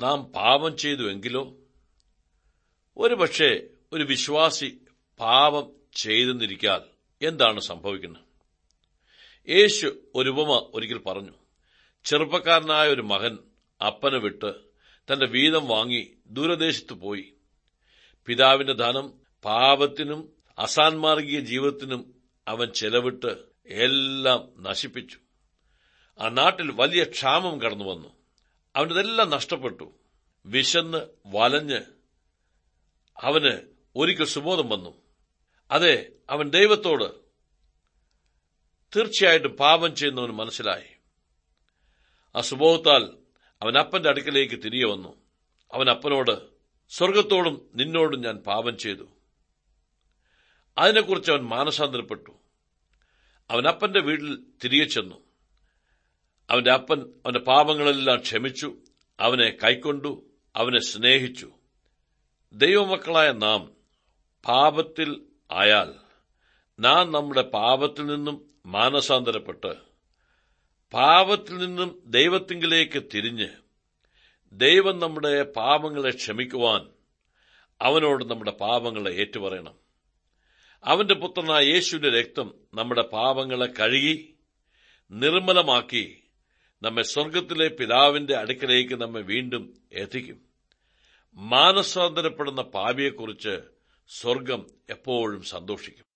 നാം പാപം ചെയ്തുവെങ്കിലോ? ഒരുപക്ഷെ ഒരു വിശ്വാസി പാപം ചെയ്തെന്നിരിക്കാൽ എന്താണ് സംഭവിക്കുന്നത്? യേശു ഒരു ഉപമ ഒരിക്കൽ പറഞ്ഞു. ചെറുപ്പക്കാരനായ ഒരു മകൻ അപ്പനെ വിട്ട് തന്റെ വീതം വാങ്ങി ദൂരദേശത്ത് പോയി. പിതാവിന്റെ ധനം പാപത്തിനും അസാൻമാർഗീയ ജീവിതത്തിനും അവൻ ചെലവിട്ട് എല്ലാം നശിപ്പിച്ചു. ആ നാട്ടിൽ വലിയ ക്ഷാമം കടന്നു വന്നു. അവനതെല്ലാം നഷ്ടപ്പെട്ടു. വിശന്ന് വലഞ്ഞ് അവന് ഒരിക്കൽ സുബോധം വന്നു. അതെ, അവൻ ദൈവത്തോട് തീർച്ചയായിട്ടും പാപം ചെയ്യുന്നവന് മനസ്സിലായി. ആ സുബോധത്താൽ അവൻ അപ്പന്റെ അടുക്കലേക്ക് തിരികെ വന്നു. അവൻ അപ്പനോട്, സ്വർഗത്തോടും നിന്നോടും ഞാൻ പാപം ചെയ്തു. അതിനെക്കുറിച്ച് അവൻ മാനസാന്തരപ്പെട്ടു. അവൻ അപ്പന്റെ വീട്ടിൽ തിരികെ ചെന്നു. അവന്റെ അപ്പൻ അവന്റെ പാപങ്ങളെല്ലാം ക്ഷമിച്ചു, അവനെ കൈക്കൊണ്ടു, അവനെ സ്നേഹിച്ചു. ദൈവമക്കളായ നാം പാപത്തിൽ ആയാൽ നാം നമ്മുടെ പാപത്തിൽ നിന്നും മാനസാന്തരപ്പെട്ട് പാപത്തിൽ നിന്നും ദൈവത്തിങ്കിലേക്ക് തിരിഞ്ഞ് ദൈവം നമ്മുടെ പാപങ്ങളെ ക്ഷമിക്കുവാൻ അവനോട് നമ്മുടെ പാപങ്ങളെ ഏറ്റുപറയണം. അവന്റെ പുത്രനായ യേശുവിന്റെ രക്തം നമ്മുടെ പാപങ്ങളെ കഴുകി നിർമ്മലമാക്കി നമ്മെ സ്വർഗത്തിലെ പിതാവിന്റെ അടുക്കലേക്ക് നമ്മെ വീണ്ടും എത്തിക്കും. മാനസാന്തരപ്പെടുന്ന പാപിയെക്കുറിച്ച് സ്വർഗം എപ്പോഴും സന്തോഷിക്കും.